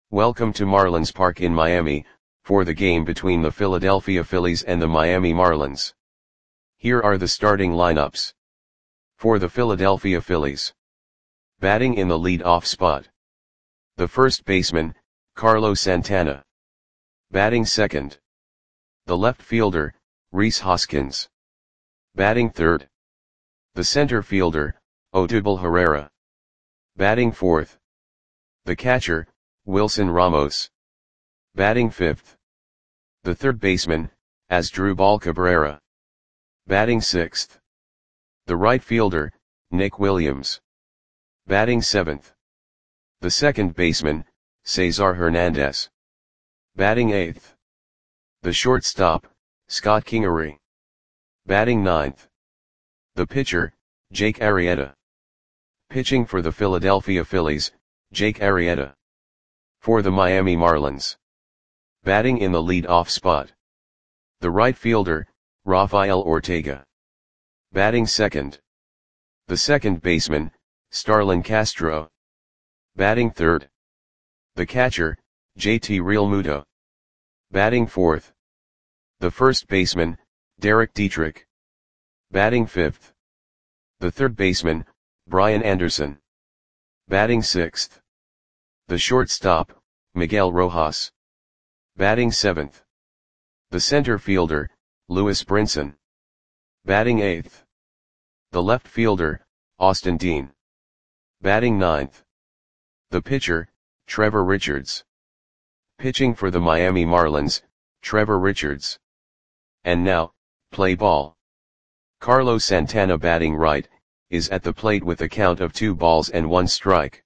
Welcome to Marlins Park in Miami, for the game between the Philadelphia Phillies and the Miami Marlins. Here are the starting lineups. For the Philadelphia Phillies. Batting in the lead-off spot. The first baseman, Carlos Santana. Batting second. The left fielder, Rhys Hoskins. Batting third. The center fielder, Odubel Herrera. Batting fourth. The catcher, Wilson Ramos. Batting fifth. The third baseman, Asdrubal Cabrera. Batting sixth. The right fielder, Nick Williams. Batting seventh. The second baseman, Cesar Hernandez. Batting eighth. The shortstop, Scott Kingery. Batting ninth. The pitcher, Jake Arrieta. Pitching for the Philadelphia Phillies, Jake Arrieta. For the Miami Marlins. Batting in the lead-off spot. The right fielder, Rafael Ortega. Batting second. The second baseman, Starlin Castro. Batting third. The catcher, JT Realmuto. Batting fourth. The first baseman, Derek Dietrich. Batting fifth. The third baseman, Brian Anderson. Batting sixth. The shortstop, Miguel Rojas. Batting seventh. The center fielder, Lewis Brinson. Batting eighth. The left fielder, Austin Dean. Batting ninth. The pitcher, Trevor Richards. Pitching for the Miami Marlins, Trevor Richards. And now, play ball. Carlos Santana batting right, is at the plate with a count of 2 balls and 1 strike.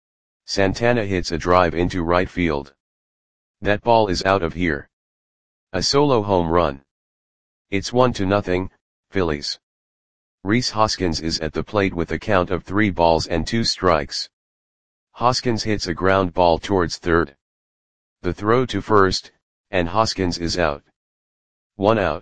Santana hits a drive into right field. That ball is out of here. A solo home run. It's 1-0, Phillies. Rhys Hoskins is at the plate with a count of 3 balls and 2 strikes. Hoskins hits a ground ball towards third. The throw to first, and Hoskins is out. 1 out.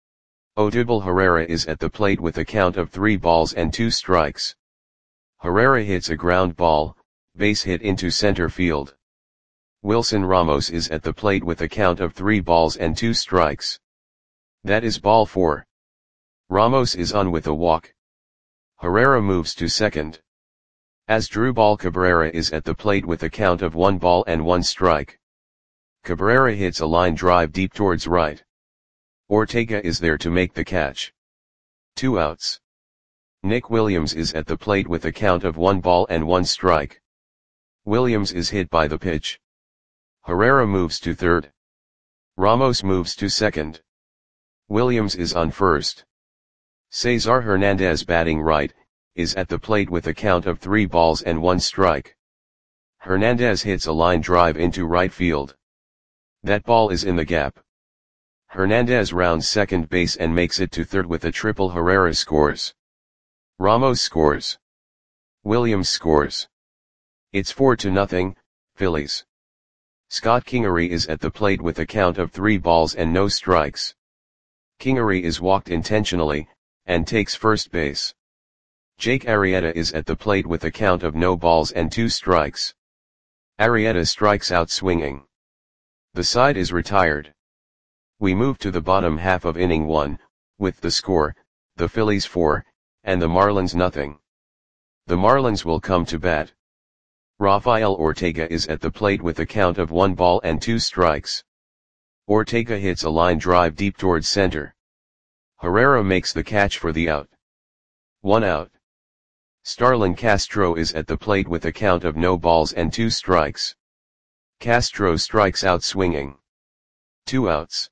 Odubel Herrera is at the plate with a count of 3 balls and 2 strikes. Herrera hits a ground ball, base hit into center field. Wilson Ramos is at the plate with a count of 3 balls and 2 strikes. That is ball 4. Ramos is on with a walk. Herrera moves to second. Asdrubal Cabrera is at the plate with a count of 1 ball and 1 strike. Cabrera hits a line drive deep towards right. Ortega is there to make the catch. 2 outs. Nick Williams is at the plate with a count of 1 ball and 1 strike. Williams is hit by the pitch. Herrera moves to third. Ramos moves to second. Williams is on first. Cesar Hernandez batting right, is at the plate with a count of 3 balls and 1 strike. Hernandez hits a line drive into right field. That ball is in the gap. Hernandez rounds second base and makes it to third with a triple. Herrera scores. Ramos scores. Williams scores. It's 4-0, Phillies. Scott Kingery is at the plate with a count of 3 balls and no strikes. Kingery is walked intentionally, and takes first base. Jake Arrieta is at the plate with a count of no balls and 2 strikes. Arrieta strikes out swinging. The side is retired. We move to the bottom half of inning 1, with the score, the Phillies 4, and the Marlins 0. The Marlins will come to bat. Rafael Ortega is at the plate with a count of 1 ball and 2 strikes. Ortega hits a line drive deep towards center. Herrera makes the catch for the out. 1 out. Starlin Castro is at the plate with a count of no balls and 2 strikes. Castro strikes out swinging. 2 outs.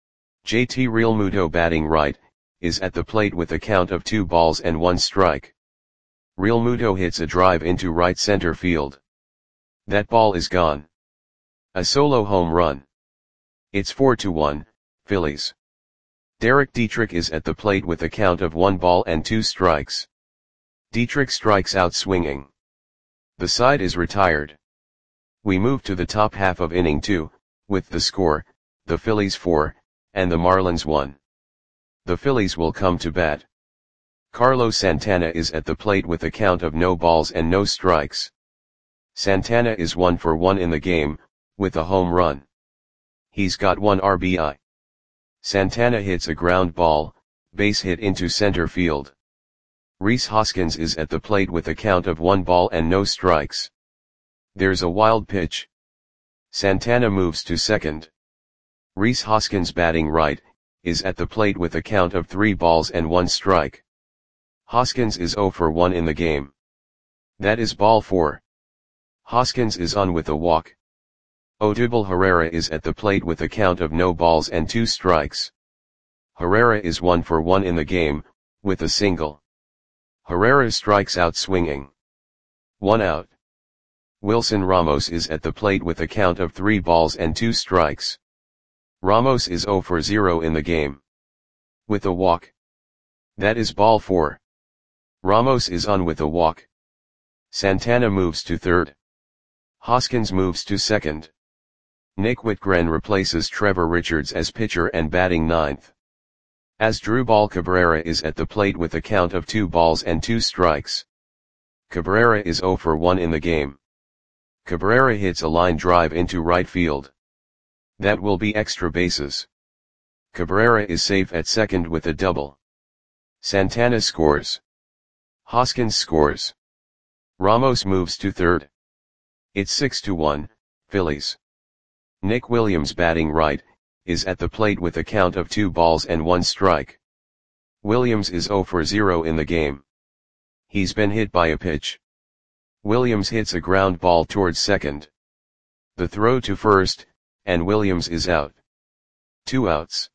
JT Realmuto batting right, is at the plate with a count of 2 balls and 1 strike. Realmuto hits a drive into right center field. That ball is gone. A solo home run. It's 4-1, Phillies. Derek Dietrich is at the plate with a count of 1 ball and 2 strikes. Dietrich strikes out swinging. The side is retired. We move to the top half of inning 2, with the score, the Phillies 4, and the Marlins 1. The Phillies will come to bat. Carlos Santana is at the plate with a count of no balls and no strikes. Santana is 1 for 1 in the game, with a home run. He's got 1 RBI. Santana hits a ground ball, base hit into center field. Rhys Hoskins is at the plate with a count of 1 ball and no strikes. There's a wild pitch. Santana moves to second. Rhys Hoskins, batting right, is at the plate with a count of 3 balls and 1 strike. Hoskins is 0 for 1 in the game. That is ball 4. Hoskins is on with a walk. Odubel Herrera is at the plate with a count of no balls and 2 strikes. Herrera is 1 for 1 in the game, with a single. Herrera strikes out swinging. 1 out. Wilson Ramos is at the plate with a count of 3 balls and 2 strikes. Ramos is 0 for 0 in the game. With a walk. That is ball 4. Ramos is on with a walk. Santana moves to third. Hoskins moves to second. Nick Whitgren replaces Trevor Richards as pitcher and batting ninth. Asdrubal Cabrera is at the plate with a count of 2 balls and 2 strikes. Cabrera is 0 for 1 in the game. Cabrera hits a line drive into right field. That will be extra bases. Cabrera is safe at second with a double. Santana scores. Hoskins scores. Ramos moves to third. It's 6-1, Phillies. Nick Williams, batting right, is at the plate with a count of 2 balls and 1 strike. Williams is 0 for 0 in the game. He's been hit by a pitch. Williams hits a ground ball towards second. The throw to first, and Williams is out. 2 outs.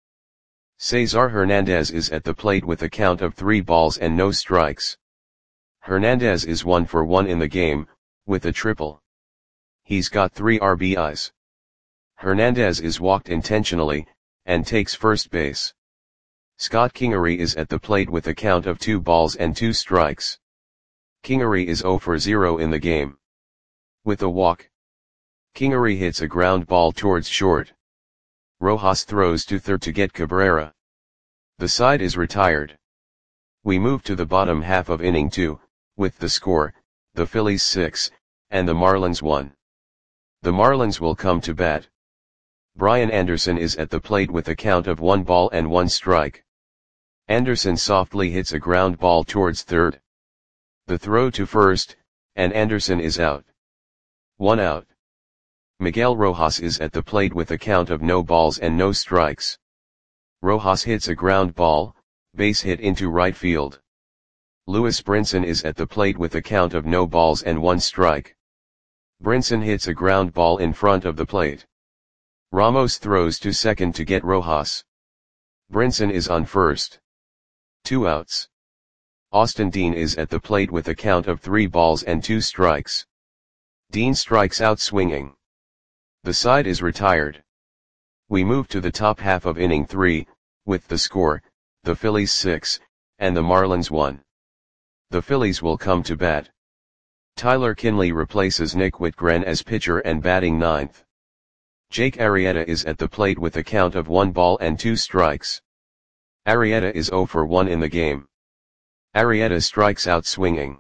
Cesar Hernandez is at the plate with a count of 3 balls and no strikes. Hernandez is 1 for 1 in the game, with a triple. He's got 3 RBIs. Hernandez is walked intentionally, and takes first base. Scott Kingery is at the plate with a count of 2 balls and 2 strikes. Kingery is 0 for 0 in the game. With a walk. Kingery hits a ground ball towards short. Rojas throws to third to get Cabrera. The side is retired. We move to the bottom half of inning 2, with the score, the Phillies 6, and the Marlins 1. The Marlins will come to bat. Brian Anderson is at the plate with a count of 1 ball and 1 strike. Anderson softly hits a ground ball towards third. The throw to first, and Anderson is out. 1 out. Miguel Rojas is at the plate with a count of no balls and no strikes. Rojas hits a ground ball, base hit into right field. Lewis Brinson is at the plate with a count of no balls and 1 strike. Brinson hits a ground ball in front of the plate. Ramos throws to second to get Rojas. Brinson is on first. 2 outs. Austin Dean is at the plate with a count of 3 balls and 2 strikes. Dean strikes out swinging. The side is retired. We move to the top half of inning 3, with the score, the Phillies 6, and the Marlins 1. The Phillies will come to bat. Tyler Kinley replaces Nick Whitgren as pitcher and batting ninth. Jake Arrieta is at the plate with a count of 1 ball and 2 strikes. Arrieta is 0 for 1 in the game. Arrieta strikes out swinging.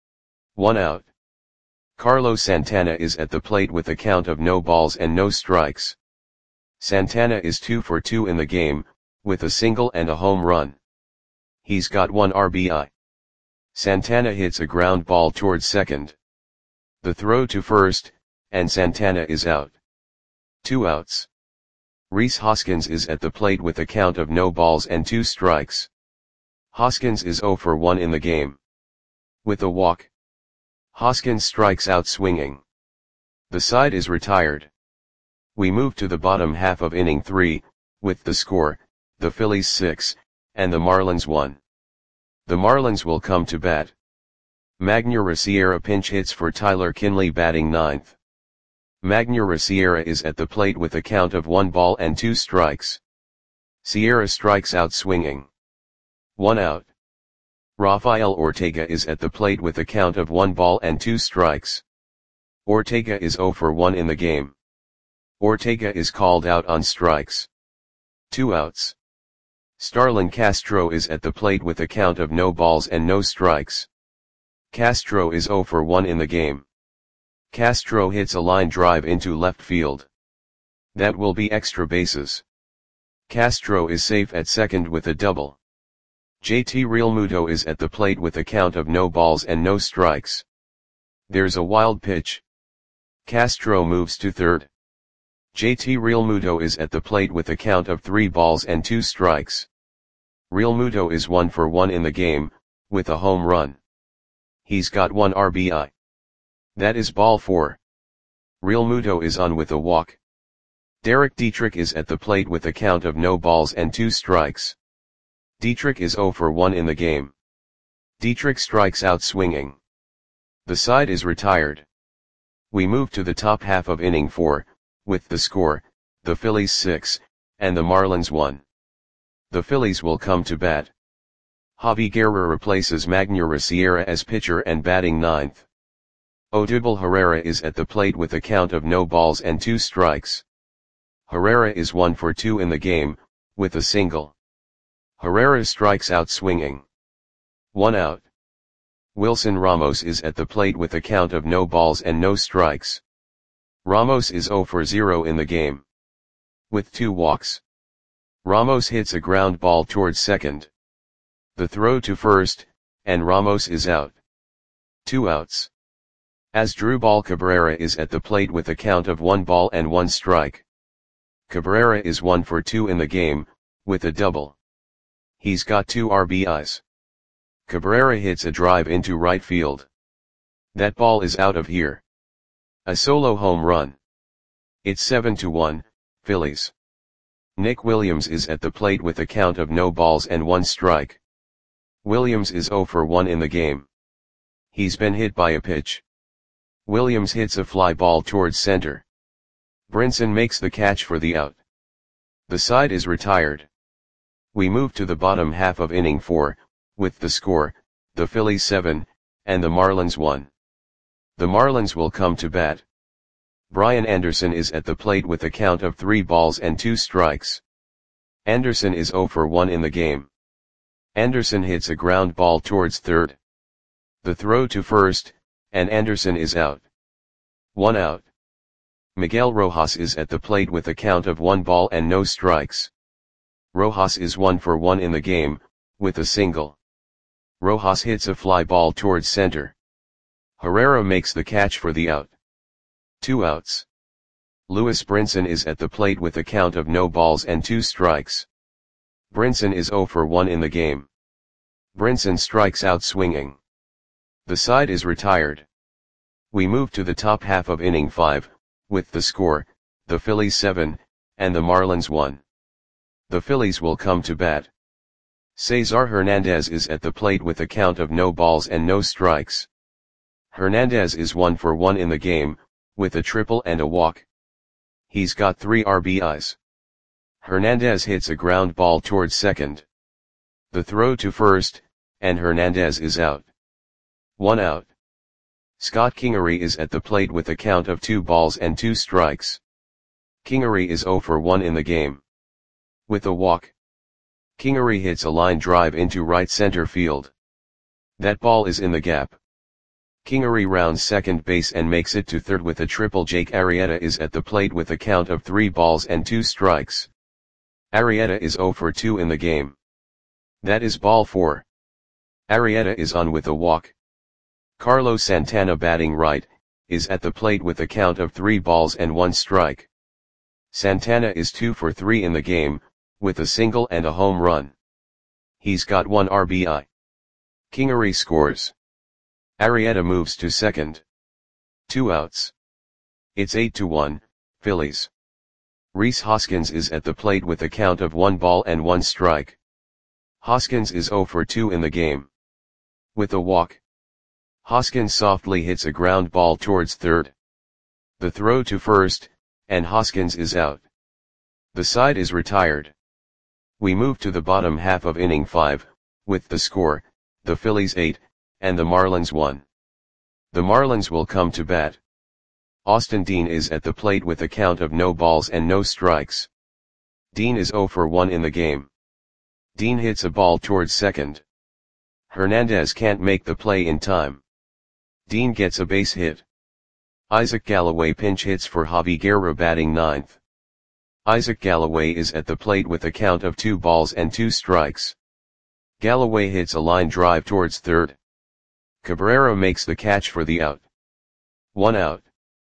1 out. Carlos Santana is at the plate with a count of no balls and no strikes. Santana is 2 for 2 in the game, with a single and a home run. He's got 1 RBI. Santana hits a ground ball towards second. The throw to first, and Santana is out. 2 outs. Rhys Hoskins is at the plate with a count of no balls and 2 strikes. Hoskins is 0 for 1 in the game. With a walk. Hoskins strikes out swinging. The side is retired. We move to the bottom half of inning 3, with the score, the Phillies 6, and the Marlins 1. The Marlins will come to bat. Magneuris Sierra pinch hits for Tyler Kinley, batting ninth. Magneuris Sierra is at the plate with a count of 1 ball and 2 strikes. Sierra strikes out swinging. 1 out. Rafael Ortega is at the plate with a count of 1 ball and 2 strikes. Ortega is 0 for 1 in the game. Ortega is called out on strikes. 2 outs. Starlin Castro is at the plate with a count of no balls and no strikes. Castro is 0 for 1 in the game. Castro hits a line drive into left field. That will be extra bases. Castro is safe at second with a double. JT Realmuto is at the plate with a count of no balls and no strikes. There's a wild pitch. Castro moves to third. JT Realmuto is at the plate with a count of 3 balls and 2 strikes. Realmuto is 1 for 1 in the game, with a home run. He's got 1 RBI. That is ball 4. Realmuto is on with a walk. Derek Dietrich is at the plate with a count of no balls and 2 strikes. Dietrich is 0 for 1 in the game. Dietrich strikes out swinging. The side is retired. We move to the top half of inning 4, with the score, the Phillies 6, and the Marlins 1. The Phillies will come to bat. Javi Guerra replaces Magneuris Sierra as pitcher and batting 9th. Odubel Herrera is at the plate with a count of no balls and 2 strikes. Herrera is 1 for 2 in the game, with a single. Herrera strikes out swinging. 1 out. Wilson Ramos is at the plate with a count of no balls and no strikes. Ramos is 0 for 0 in the game. With 2 walks. Ramos hits a ground ball towards second. The throw to first, and Ramos is out. 2 outs. Asdrubal Cabrera is at the plate with a count of 1 ball and 1 strike. Cabrera is 1 for 2 in the game, with a double. He's got 2 RBIs. Cabrera hits a drive into right field. That ball is out of here. A solo home run. It's 7-1, Phillies. Nick Williams is at the plate with a count of no balls and 1 strike. Williams is 0 for 1 in the game. He's been hit by a pitch. Williams hits a fly ball towards center. Brinson makes the catch for the out. The side is retired. We move to the bottom half of inning 4, with the score, the Phillies 7, and the Marlins 1. The Marlins will come to bat. Brian Anderson is at the plate with a count of 3 balls and 2 strikes. Anderson is 0 for 1 in the game. Anderson hits a ground ball towards third. The throw to first, and Anderson is out. 1 out. Miguel Rojas is at the plate with a count of 1 ball and no strikes. Rojas is 1 for 1 in the game, with a single. Rojas hits a fly ball towards center. Herrera makes the catch for the out. 2 outs. Lewis Brinson is at the plate with a count of no balls and 2 strikes. Brinson is 0 for 1 in the game. Brinson strikes out swinging. The side is retired. We move to the top half of inning 5, with the score, the Phillies 7, and the Marlins 1. The Phillies will come to bat. Cesar Hernandez is at the plate with a count of no balls and no strikes. Hernandez is 1 for 1 in the game, with a triple and a walk. He's got 3 RBIs. Hernandez hits a ground ball towards second. The throw to first, and Hernandez is out. 1 out. Scott Kingery is at the plate with a count of 2 balls and 2 strikes. Kingery is 0 for 1 in the game. With a walk. Kingery hits a line drive into right center field. That ball is in the gap. Kingery rounds second base and makes it to third with a triple. Jake Arrieta is at the plate with a count of 3 balls and 2 strikes. Arrieta is 0 for 2 in the game. That is ball 4. Arrieta is on with a walk. Carlos Santana, batting right, is at the plate with a count of 3 balls and 1 strike. Santana is 2 for 3 in the game, with a single and a home run. He's got 1 RBI. Kingery scores. Arrieta moves to second. 2 outs. It's 8-1, Phillies. Rhys Hoskins is at the plate with a count of 1 ball and 1 strike. Hoskins is 0 for 2 in the game. With a walk. Hoskins softly hits a ground ball towards third. The throw to first, and Hoskins is out. The side is retired. We move to the bottom half of inning 5, with the score, the Phillies 8, and the Marlins 1. The Marlins will come to bat. Austin Dean is at the plate with a count of no balls and no strikes. Dean is 0 for 1 in the game. Dean hits a ball towards second. Hernandez can't make the play in time. Dean gets a base hit. Isaac Galloway pinch hits for Javi Guerra, batting 9th. Isaac Galloway is at the plate with a count of 2 balls and 2 strikes. Galloway hits a line drive towards third. Cabrera makes the catch for the out. 1 out.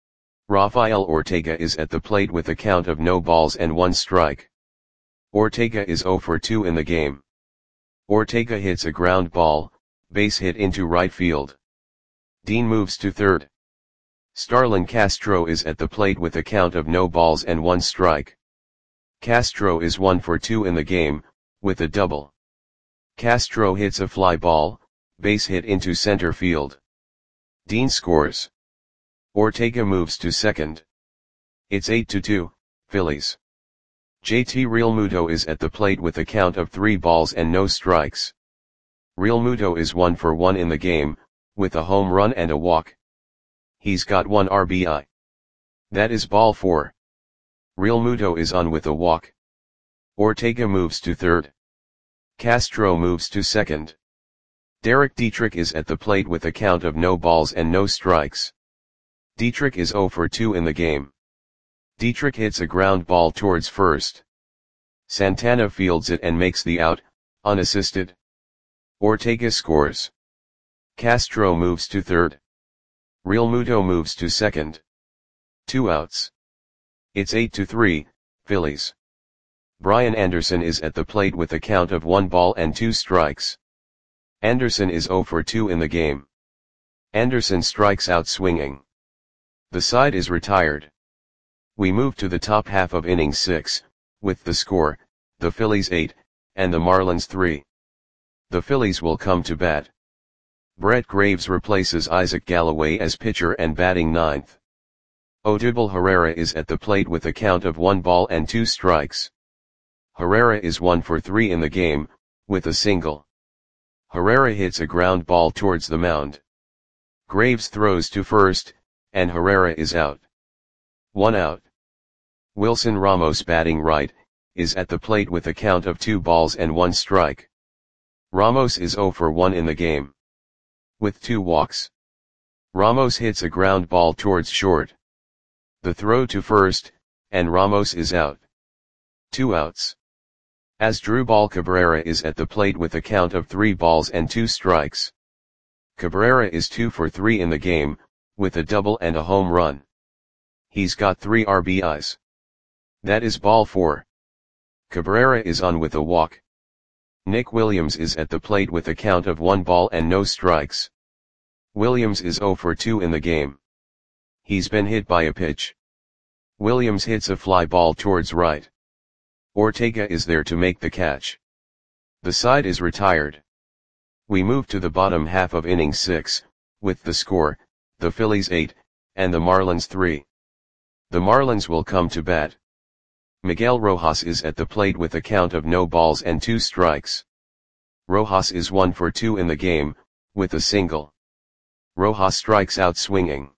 Rafael Ortega is at the plate with a count of no balls and 1 strike. Ortega is 0 for 2 in the game. Ortega hits a ground ball, base hit into right field. Dean moves to third. Starlin Castro is at the plate with a count of no balls and 1 strike. Castro is 1 for 2 in the game, with a double. Castro hits a fly ball, base hit into center field. Dean scores. Ortega moves to second. It's 8-2, Phillies. JT Realmuto is at the plate with a count of 3 balls and no strikes. Realmuto is 1 for 1 in the game, with a home run and a walk. He's got 1 RBI. That is ball 4. Realmuto is on with a walk. Ortega moves to third. Castro moves to second. Derek Dietrich is at the plate with a count of no balls and no strikes. Dietrich is 0 for 2 in the game. Dietrich hits a ground ball towards first. Santana fields it and makes the out, unassisted. Ortega scores. Castro moves to third. Realmuto moves to second. 2 outs. It's 8-3, Phillies. Brian Anderson is at the plate with a count of 1 ball and 2 strikes. Anderson is 0 for 2 in the game. Anderson strikes out swinging. The side is retired. We move to the top half of inning 6, with the score, the Phillies 8, and the Marlins 3. The Phillies will come to bat. Brett Graves replaces Isaac Galloway as pitcher and batting 9th. Odubel Herrera is at the plate with a count of 1 ball and 2 strikes. Herrera is 1 for 3 in the game, with a single. Herrera hits a ground ball towards the mound. Graves throws to first, and Herrera is out. 1 out. Wilson Ramos batting right, is at the plate with a count of 2 balls and 1 strike. Ramos is 0 for 1 in the game. With 2 walks. Ramos hits a ground ball towards short. The throw to first, and Ramos is out. 2 outs. Asdrubal Cabrera is at the plate with a count of 3 balls and 2 strikes. Cabrera is 2 for 3 in the game, with a double and a home run. He's got 3 RBIs. That is ball 4. Cabrera is on with a walk. Nick Williams is at the plate with a count of 1 ball and no strikes. Williams is 0 for 2 in the game. He's been hit by a pitch. Williams hits a fly ball towards right. Ortega is there to make the catch. The side is retired. We move to the bottom half of inning 6, with the score, the Phillies 8, and the Marlins 3. The Marlins will come to bat. Miguel Rojas is at the plate with a count of no balls and 2 strikes. Rojas is 1 for 2 in the game, with a single. Rojas strikes out swinging.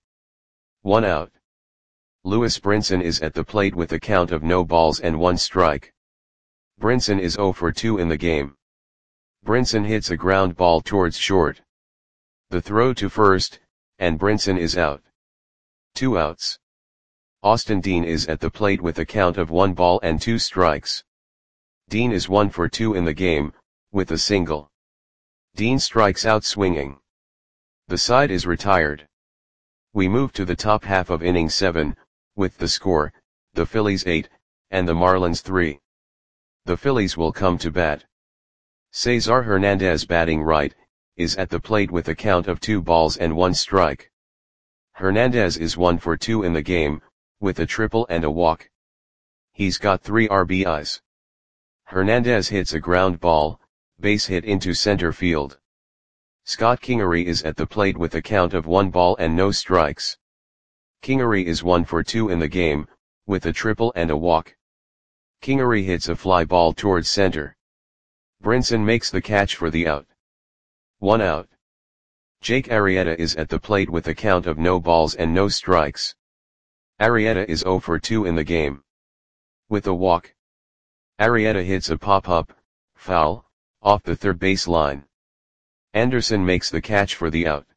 1 out. Lewis Brinson is at the plate with a count of no balls and 1 strike. Brinson is 0 for 2 in the game. Brinson hits a ground ball towards short. The throw to first, and Brinson is out. 2 outs. Austin Dean is at the plate with a count of 1 ball and 2 strikes. Dean is 1 for 2 in the game, with a single. Dean strikes out swinging. The side is retired. We move to the top half of inning 7, with the score, the Phillies 8, and the Marlins 3. The Phillies will come to bat. Cesar Hernandez batting right, is at the plate with a count of 2 balls and 1 strike. Hernandez is 1 for 2 in the game, with a triple and a walk. He's got 3 RBIs. Hernandez hits a ground ball, base hit into center field. Scott Kingery is at the plate with a count of 1 ball and no strikes. Kingery is 1 for 2 in the game, with a triple and a walk. Kingery hits a fly ball towards center. Brinson makes the catch for the out. 1 out. Jake Arrieta is at the plate with a count of no balls and no strikes. Arrieta is 0 for 2 in the game. With a walk. Arrieta hits a pop-up, foul, off the third base line. Anderson makes the catch for the out.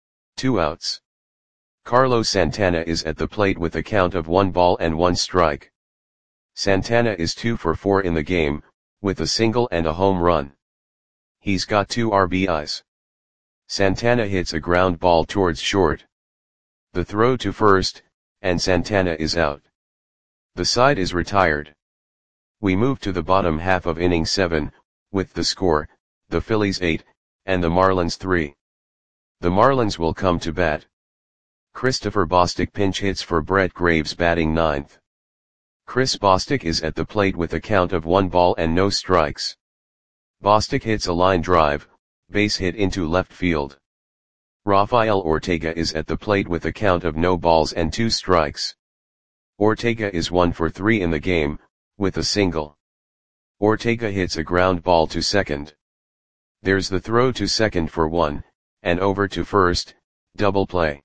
2 outs. Carlos Santana is at the plate with a count of 1 ball and 1 strike. Santana is 2 for 4 in the game, with a single and a home run. He's got 2 RBIs. Santana hits a ground ball towards short. The throw to first, and Santana is out. The side is retired. We move to the bottom half of inning 7, with the score, the Phillies 8, and the Marlins 3. The Marlins will come to bat. Christopher Bostic pinch hits for Brett Graves batting 9th. Chris Bostic is at the plate with a count of 1 ball and no strikes. Bostic hits a line drive, base hit into left field. Rafael Ortega is at the plate with a count of no balls and 2 strikes. Ortega is 1 for 3 in the game, with a single. Ortega hits a ground ball to second. There's the throw to second for 1, and over to first, double play.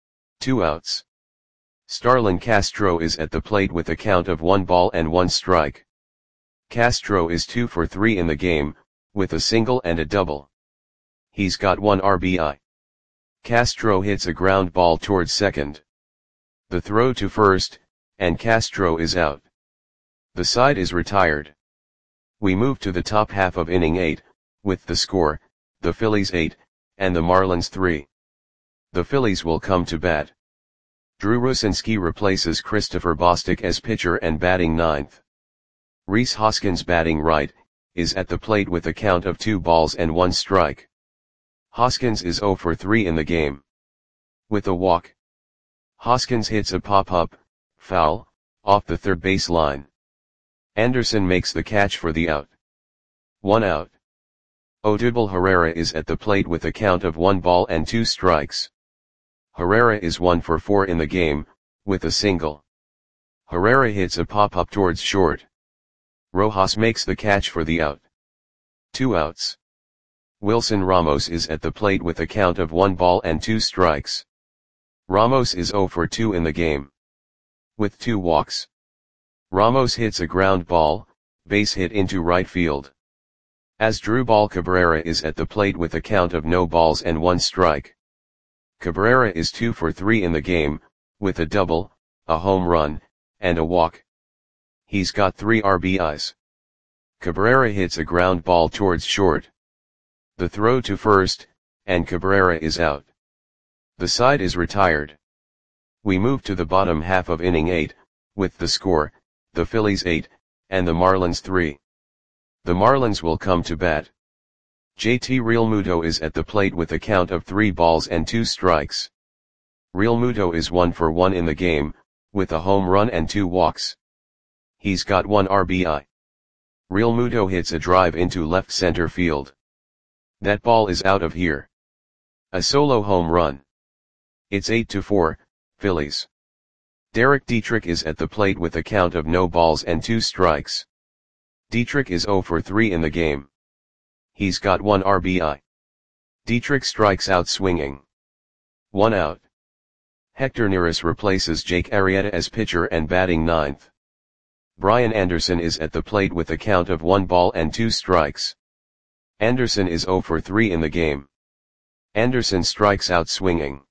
2 outs. Starlin Castro is at the plate with a count of 1 ball and 1 strike. Castro is 2 for 3 in the game, with a single and a double. He's got 1 RBI. Castro hits a ground ball towards second. The throw to first, and Castro is out. The side is retired. We move to the top half of inning 8, with the score, the Phillies 8, and the Marlins 3. The Phillies will come to bat. Drew Rucinski replaces Christopher Bostic as pitcher and batting 9th. Rhys Hoskins batting right, is at the plate with a count of 2 balls and 1 strike. Hoskins is 0 for 3 in the game. With a walk. Hoskins hits a pop-up, foul, off the third base line. Anderson makes the catch for the out. 1 out. Odubel Herrera is at the plate with a count of 1 ball and 2 strikes. Herrera is 1 for 4 in the game, with a single. Herrera hits a pop-up towards short. Rojas makes the catch for the out. 2 outs. Wilson Ramos is at the plate with a count of 1 ball and 2 strikes. Ramos is 0 for 2 in the game. With 2 walks. Ramos hits a ground ball, base hit into right field. Asdrubal Cabrera is at the plate with a count of no balls and 1 strike. Cabrera is 2 for 3 in the game, with a double, a home run, and a walk. He's got 3 RBIs. Cabrera hits a ground ball towards short. The throw to first, and Cabrera is out. The side is retired. We move to the bottom half of inning 8, with the score, the Phillies 8, and the Marlins 3. The Marlins will come to bat. JT Realmuto is at the plate with a count of 3 balls and 2 strikes. Realmuto is 1 for 1 in the game, with a home run and 2 walks. He's got 1 RBI. Realmuto hits a drive into left center field. That ball is out of here. A solo home run. It's 8-4, Phillies. Derek Dietrich is at the plate with a count of no balls and 2 strikes. Dietrich is 0 for 3 in the game. He's got 1 RBI. Dietrich strikes out swinging. 1 out. Hector Neris replaces Jake Arrieta as pitcher and batting 9th. Brian Anderson is at the plate with a count of 1 ball and 2 strikes. Anderson is 0 for 3 in the game. Anderson strikes out swinging.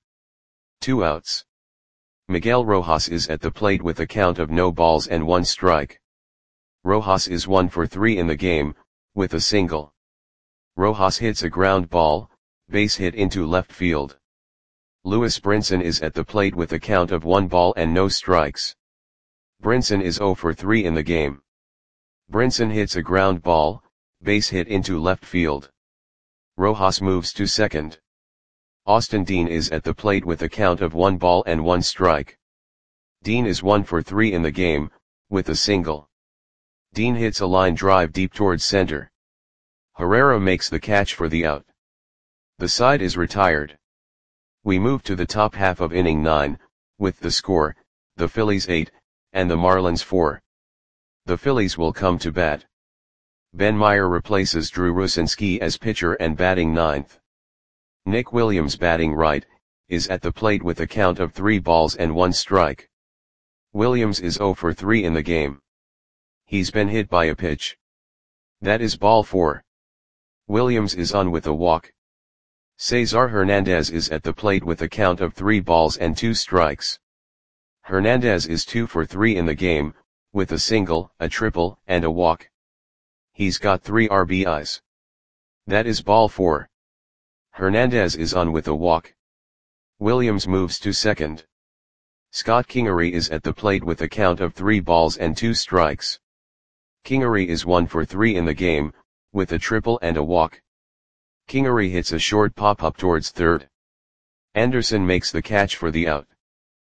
2 outs. Miguel Rojas is at the plate with a count of no balls and 1 strike. Rojas is 1 for 3 in the game, with a single. Rojas hits a ground ball, base hit into left field. Lewis Brinson is at the plate with a count of 1 ball and no strikes. Brinson is 0 for 3 in the game. Brinson hits a ground ball, base hit into left field. Rojas moves to second. Austin Dean is at the plate with a count of 1 ball and 1 strike. Dean is 1 for 3 in the game, with a single. Dean hits a line drive deep towards center. Herrera makes the catch for the out. The side is retired. We move to the top half of inning 9, with the score, the Phillies 8, and the Marlins 4. The Phillies will come to bat. Ben Meyer replaces Drew Rucinski as pitcher and batting 9th. Nick Williams batting right, is at the plate with a count of 3 balls and 1 strike. Williams is 0 for 3 in the game. He's been hit by a pitch. That is ball 4. Williams is on with a walk. Cesar Hernandez is at the plate with a count of 3 balls and 2 strikes. Hernandez is 2 for 3 in the game, with a single, a triple, and a walk. He's got 3 RBIs. That is ball 4. Hernandez is on with a walk. Williams moves to second. Scott Kingery is at the plate with a count of 3 balls and 2 strikes. Kingery is 1 for 3 in the game, with a triple and a walk. Kingery hits a short pop-up towards third. Anderson makes the catch for the out.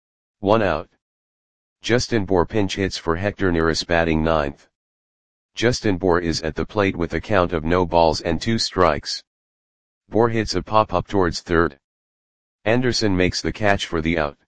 1 out. Justin Bour pinch hits for Hector Neris batting ninth. Justin Bour is at the plate with a count of no balls and 2 strikes. Bour hits a pop-up towards third. Anderson makes the catch for the out.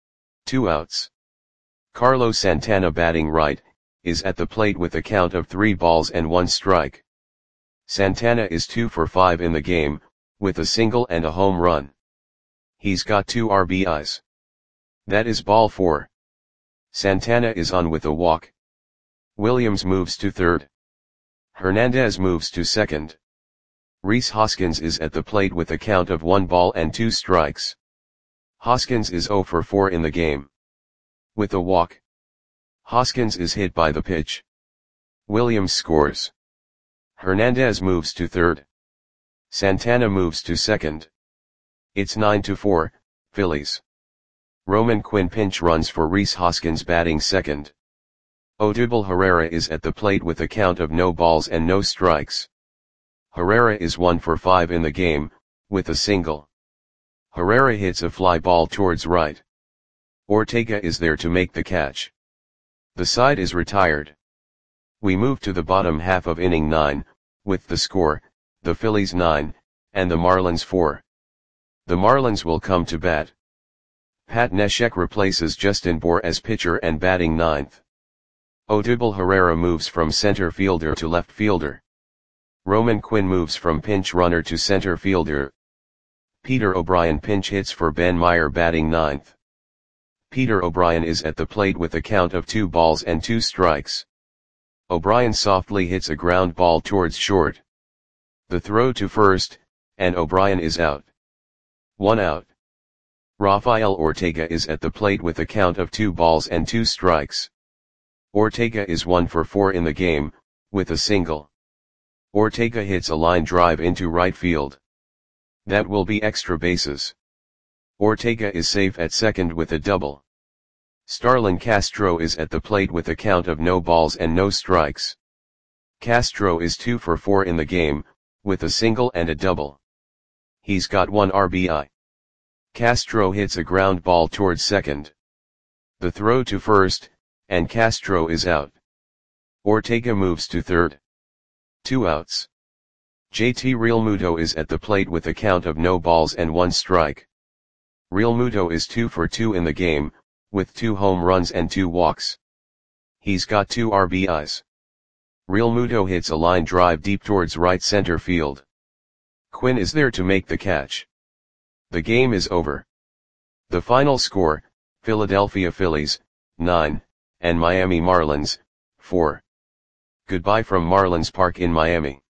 2 outs. Carlos Santana batting right, is at the plate with a count of 3 balls and 1 strike. Santana is 2 for 5 in the game, with a single and a home run. He's got 2 RBIs. That is ball 4. Santana is on with a walk. Williams moves to third. Hernandez moves to second. Rhys Hoskins is at the plate with a count of 1 ball and 2 strikes. Hoskins is 0 for 4 in the game. With a walk. Hoskins is hit by the pitch. Williams scores. Hernandez moves to third. Santana moves to second. It's 9-4, Phillies. Roman Quinn pinch runs for Rhys Hoskins batting second. Odubel Herrera is at the plate with a count of no balls and no strikes. Herrera is 1 for 5 in the game, with a single. Herrera hits a fly ball towards right. Ortega is there to make the catch. The side is retired. We move to the bottom half of inning 9, with the score, the Phillies 9, and the Marlins 4. The Marlins will come to bat. Pat Neshek replaces Justin Bour as pitcher and batting ninth. Odubel Herrera moves from center fielder to left fielder. Roman Quinn moves from pinch runner to center fielder. Peter O'Brien pinch hits for Ben Meyer batting ninth. Peter O'Brien is at the plate with a count of 2 balls and 2 strikes. O'Brien softly hits a ground ball towards short. The throw to first, and O'Brien is out. 1 out. Rafael Ortega is at the plate with a count of 2 balls and 2 strikes. Ortega is 1 for 4 in the game, with a single. Ortega hits a line drive into right field. That will be extra bases. Ortega is safe at second with a double. Starlin Castro is at the plate with a count of no balls and no strikes. Castro is 2 for 4 in the game, with a single and a double. He's got 1 RBI. Castro hits a ground ball towards second. The throw to first, and Castro is out. Ortega moves to third. 2 outs. JT Realmuto is at the plate with a count of no balls and 1 strike. Realmuto is 2 for 2 in the game, with 2 home runs and 2 walks. He's got 2 RBIs. Realmuto hits a line drive deep towards right center field. Quinn is there to make the catch. The game is over. The final score, Philadelphia Phillies, 9, and Miami Marlins, 4. Goodbye from Marlins Park in Miami.